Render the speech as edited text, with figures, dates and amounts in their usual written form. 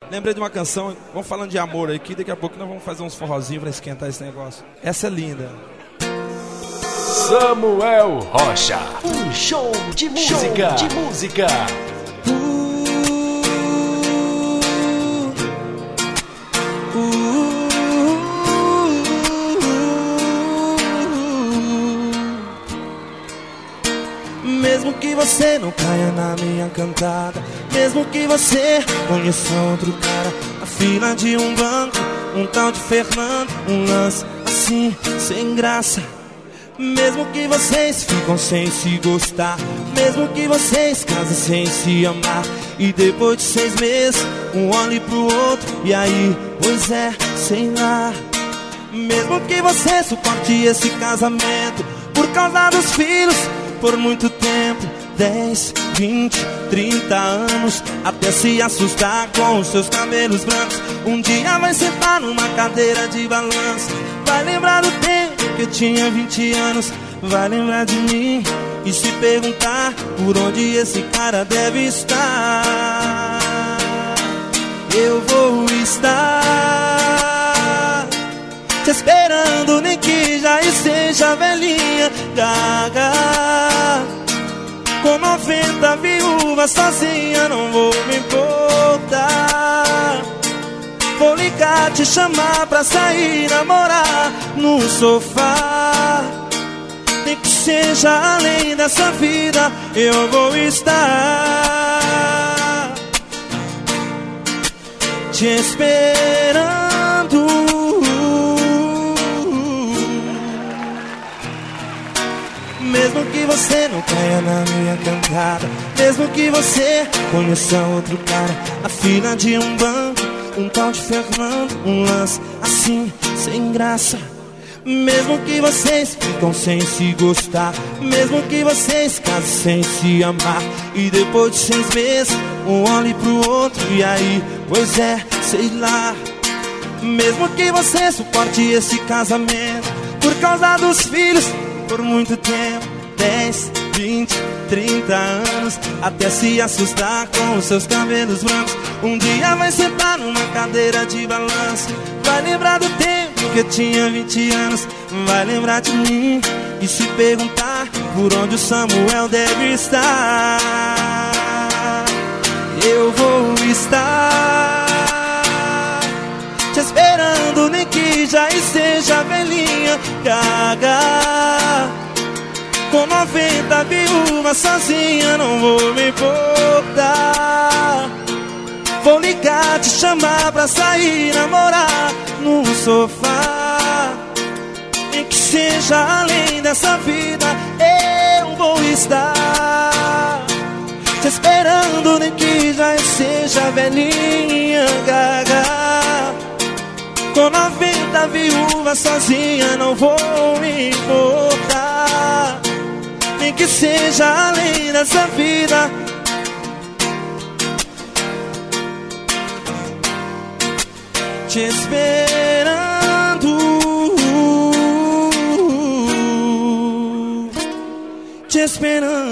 Lembrei de uma canção, vamos falando de amor aqui, daqui a pouco nós vamos fazer uns forrozinhos pra esquentar esse negócio. Essa é linda. Samuel Rocha, um show de música. Mesmo que você não caia na minha cantada, mesmo que você conheça outro cara, a fila de um banco, um tal de Fernando, um lance assim, sem graça. Mesmo que vocês ficam sem se gostar, mesmo que vocês casem sem se amar, e depois de 6 meses, um olhe pro outro, e aí, pois é, sei lá. Mesmo que você suporte esse casamento por causa dos filhos, por muito tempo, 10, 20, 30 anos, até se assustar com os seus cabelos brancos. Um dia vai sentar numa cadeira de balanço, vai lembrar do tempo que eu tinha 20 anos, vai lembrar de mim e se perguntar por onde esse cara deve estar. Eu vou estar te esperando, nem que já esteja velhinha, gaga, com 90 viúvas sozinha, não vou me importar. Vou ligar, te chamar pra sair, namorar no sofá. Nem que seja além dessa vida, eu vou estar te esperando. Mesmo que você não caia na minha cantada, mesmo que você conheça outro cara, a fila de um banco, um tal de Fernando, um lance assim, sem graça. Mesmo que vocês ficam sem se gostar, mesmo que vocês casem sem se amar, e depois de 6 meses, um olhe pro outro, e aí, pois é, sei lá. Mesmo que você suporte esse casamento por causa dos filhos, por muito tempo, 10, 20, 30 anos, até se assustar com os seus cabelos brancos. Um dia vai sentar numa cadeira de balanço, vai lembrar do tempo que eu tinha 20 anos, vai lembrar de mim e se perguntar por onde o Samuel deve estar. Eu vou estar te esperando, nem que já esteja velhinha, gaga, com 90 viúvas sozinha, não vou me importar. Vou ligar, te chamar pra sair, namorar no sofá. Nem que seja além dessa vida, eu vou estar te esperando, nem que já seja velhinha, gaga, com 90 viúvas sozinha, não vou me importar. Nem que seja além dessa vida, te esperando, te esperando.